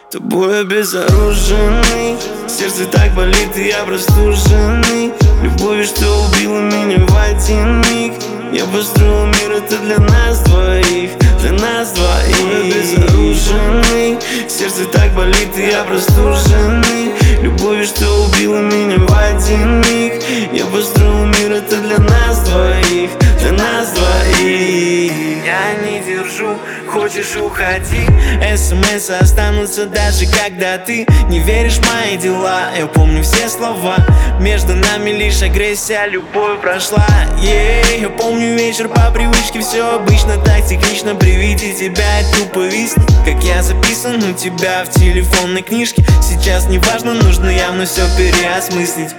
Тобой обезоруженный, сердце так болит, и я простуженный. Любовью, что убила меня в один миг. Я построил мир, это для нас двоих, для нас двоих. Тобой обезоруженный, сердце так болит, и я простуженный. Любовью, что убила меня в один миг. Я построил мир, это для нас двоих, для нас двоих. Я не держу, хочешь уходи. СМС останутся даже когда ты не веришь в мои дела. Я помню все слова, между нами лишь агрессия, любовь прошла. Я помню вечер по привычке, все обычно так циклично. При виде тебя я тупо висну, как я записан у тебя в телефонной книжке. Сейчас не важно, нужно явно все переосмыслить.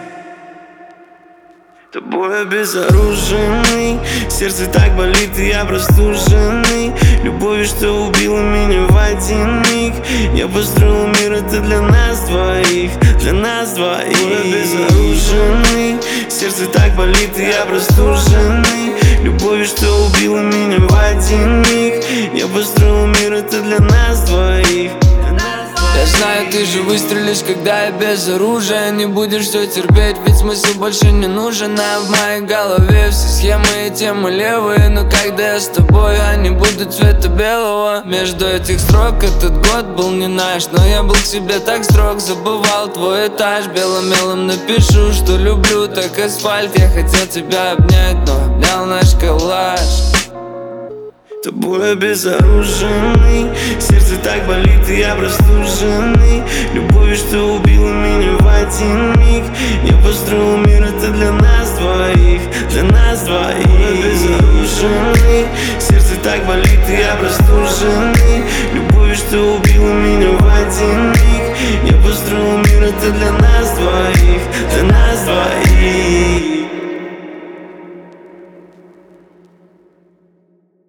Тобой обезоруженный, сердце так болит, и я простуженный. Любовью, что убила меня в один миг. Я построил мир, это для нас двоих, для нас двоих. Тобой обезоруженный, сердце так болит, и я простуженный. Любовью, что убила меня в один миг. Я построил мир, это для нас двоих. Я знаю, ты же выстрелишь, когда я без оружия. Не будешь все терпеть, ведь смысл больше не нужен. А в моей голове все схемы и темы левые. Но когда я с тобой, они будут цвета белого. Между этих строк этот год был не наш, но я был к себе так строг. Забывал твой этаж, белым мелом напишу, что люблю так асфальт. Я хотел тебя обнять, но обнял наш коллаж. Тобой обезоруженный, сердце так болит, и я простуженный. Любовью, что убила меня в один миг. Я построил мир, это для нас двоих, для нас двоих. Тобой обезоруженный, сердце так болит, и я простуженный. Любовью, что убила меня в один миг. Я построил мир, это для нас двоих, для нас двоих.